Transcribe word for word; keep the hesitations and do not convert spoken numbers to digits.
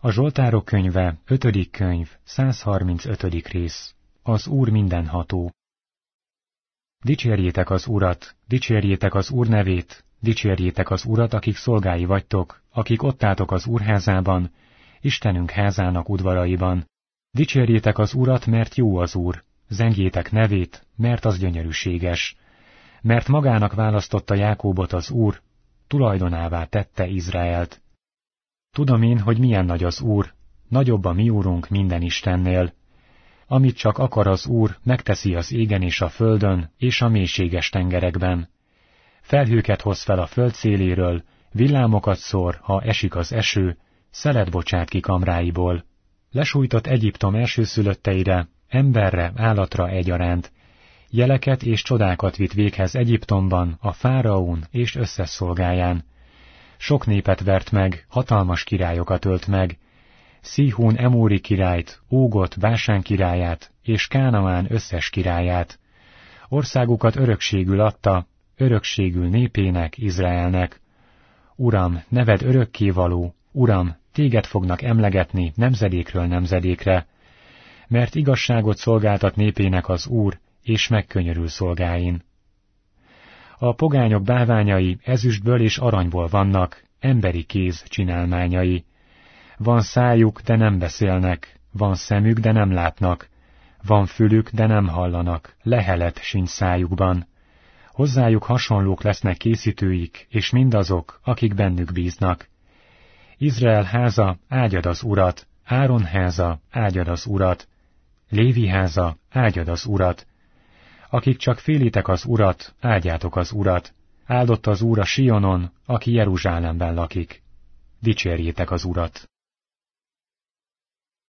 A Zsoltárok könyve, ötödik könyv, százharmincötödik rész. Az Úr mindenható. Dicsérjétek az Urat, dicsérjétek az Úr nevét, dicsérjétek az Urat, akik szolgái vagytok, akik ott álltok az Úr házában, Istenünk házának udvaraiban. Dicsérjétek az Urat, mert jó az Úr, zengjétek nevét, mert az gyönyörűséges. Mert magának választotta Jákóbot az Úr, tulajdonává tette Izraelt. Tudom én, hogy milyen nagy az Úr, nagyobb a mi Úrunk minden Istennél. Amit csak akar az Úr, megteszi az égen és a földön, és a mélységes tengerekben. Felhőket hoz fel a föld széléről, villámokat szór, ha esik az eső, szelet bocsát ki kamráiból. Lesújtott Egyiptom elsőszülötteire, emberre, állatra egyaránt. Jeleket és csodákat vitt véghez Egyiptomban, a fáraón és összes szolgáján. Sok népet vert meg, hatalmas királyokat ölt meg. Szíhún Emóri királyt, Ógot Básán királyát, és Kánaán összes királyát. Országukat örökségül adta, örökségül népének, Izraelnek. Uram, neved örökkévaló, Uram, téged fognak emlegetni nemzedékről nemzedékre, mert igazságot szolgáltat népének az Úr, és megkönyörül szolgáin. A pogányok bálványai ezüstből és aranyból vannak, emberi kéz csinálmányai. Van szájuk, de nem beszélnek, van szemük, de nem látnak, van fülük, de nem hallanak, lehelet sincs szájukban. Hozzájuk hasonlók lesznek készítőik, és mindazok, akik bennük bíznak. Izrael háza, áldjad az Urat, Áron háza, áldjad az Urat, Lévi háza, áldjad az Urat. Akik csak félitek az Urat, áldjátok az Urat. Áldott az Úr a Sionon, aki Jeruzsálemben lakik. Dicsérjétek az Urat!